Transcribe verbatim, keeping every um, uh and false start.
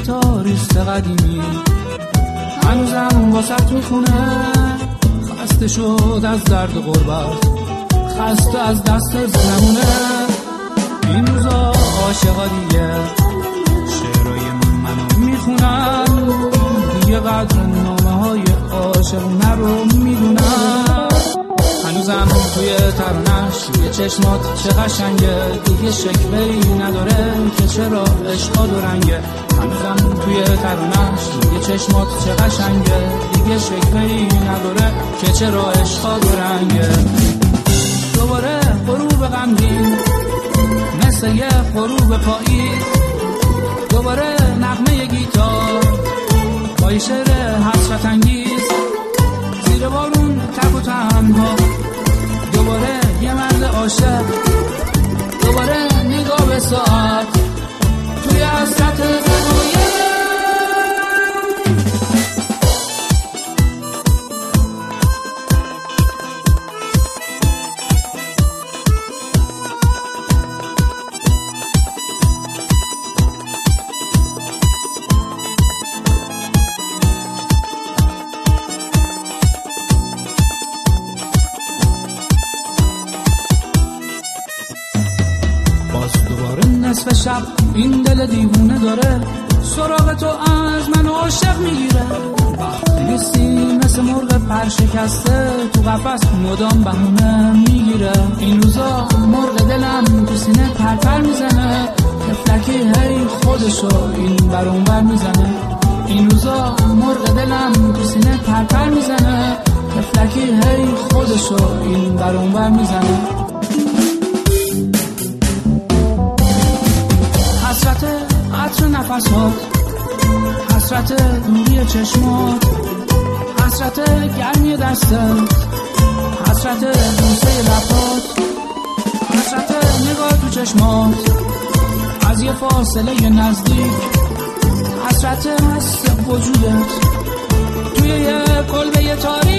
گیتاریست قدیمی هنوزم واسط میخونه، خسته شد از درد غربت، خسته از دست زمونه. این روزا عاشقا دیگه شعرهای منو میخونن، دیگه قدر نامه های عاشقونه رو میدونن. هنوزم توی ترانش یه چشمات چه قشنگه، دیگه شکوه‌ای نداره که چرا عشقا دو رنگه. هنوزم توی ترانش یه چشمات چه قشنگه، دیگه شکوه‌ای نداره که چرا عشقا دو رنگه. دوباره غروب غمگین مثل یه غروب پاییز، دوباره نغمه گیتار با یه شعر حسرت انگیز، زیر بارون تک و تنها دوباره یه مرد عاشق، دوباره نگاه به ساعت توی حسرت غرویه. نصف شب این دل دیوونه داره سراغ تو از من عاشق میگیره. وقتی نیستی مثل مرغ پر شکسته تو قفس مدام بهونه میگیره. این روزا مرغ دلم تو سینه پر پر میزنه، تفلکی هی خودشو این بر اون بر میزنه. این روزا مرغ دلم تو سینه پر پر میزنه، تفلکی هی خودشو این بر اون بر میزنه. حسرت عطر نفسات، حسرت دوری چشمات، حسرت گرمی دستت، حسرت بوسه لبات، حسرت نگاه تو چشمات از یه فاصله نزدیک، حسرت حس وجودت توی یه کلبه تاریک.